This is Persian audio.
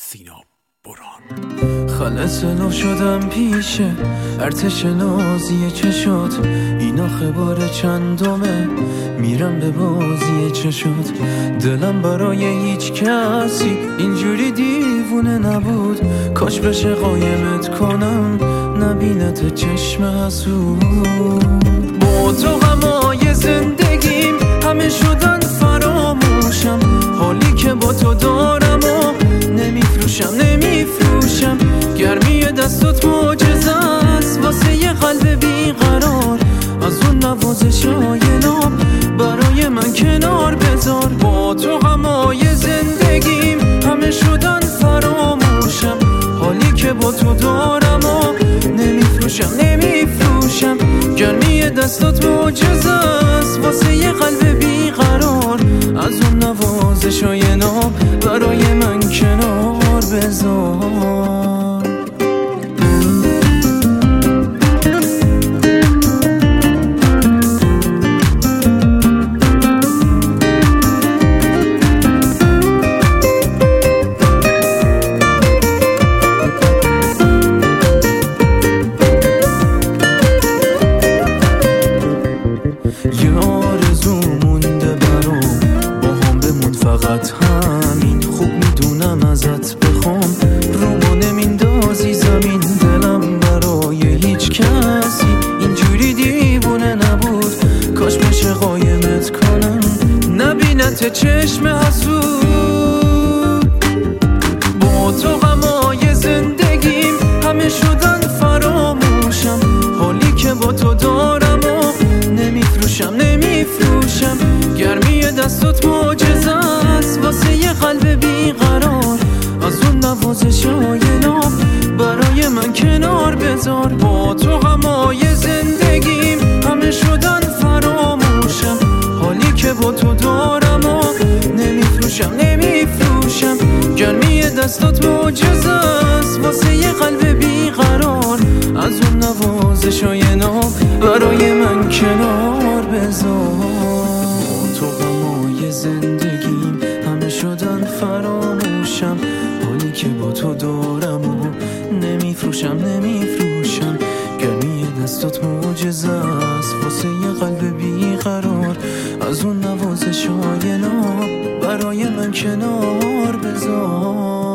سینا برهان. خلص لو شدم پیشه ارتش نازی چشات، این آخه بار چندمه میرم به بازی چشات. دلم برای هیچ کسی اینجوری دیوونه نبود، کاش بشه قایمت کنم نبینت چشم حسود. با تو غمای زندگیم همه شدن فراموشم، حالی که با تو دارم و نمیفروشم. گرمی دستات معجزه است واسه یه قلب بیقرار، از اون نوازشای ناب برای من کنار بذار. با تو غمای زندگیم همه شدن فراموشم، حالی که با تو دارم و نمیفروشم. گرمی دستات معجزه است واسه یه قلب بیقرار، از اون نوازشای ناب برای من کنار بذار. یه آرزو مونده برام با هم بمون فقط همین، خوب میدونم ازت بخوام رو نمیندازی زمین. دلم برای هیچ کسی اینجوری دیوونه نبود، کاش بشه قایمت کنم نبینت چشم حسود. با تو غمای زندگیم همه شدن فراموشم، حالی که با تو دارم و نمیفروشم. گرمی دستات معجزه است واسه یه قلب بیقرار، از اون نوازشای ناب برای من کنار بذار. با تو غمای زندگیم همه شدن فراموشم، حالی که با تو دارم و نمیفروشم. گرمی دستات معجزه است واسه یه قلب بیقرار، از اون نوازشای ناب برای من کنار بذار. تو غمای زندگیم همه شدن فراموشم، حالی که با تو دارم و نمیفروشم. گرمی دستات معجزه است واسه یه قلب بیقرار، از اون نوازشای ناب برای من کنار بذار.